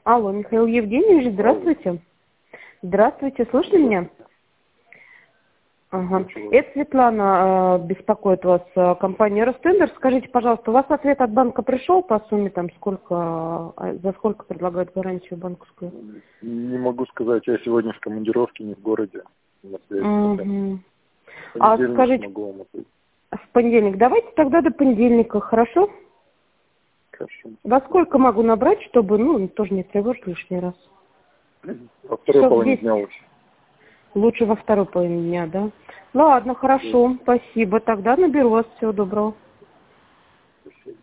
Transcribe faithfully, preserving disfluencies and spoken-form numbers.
Алло, Михаил Евгеньевич, здравствуйте. Здравствуйте, слышно меня? Ага. Это Светлана э, беспокоит вас, э, компания Ростендер. Скажите, пожалуйста, у вас ответ от банка пришел по сумме, там, сколько, э, за сколько предлагают гарантию банковскую? Не могу сказать, я сегодня в командировке, не в городе. На связи. Угу. В А понедельник скажите, могу вам ответить. в понедельник, давайте тогда до понедельника, хорошо? Хорошо. Во сколько могу набрать, чтобы, ну, тоже не тревожить лишний раз? Во второй Часов половине десять. дня лучше. Лучше во второй половине дня, да? Ладно, хорошо, спасибо. Тогда наберу вас. Всего доброго. Спасибо.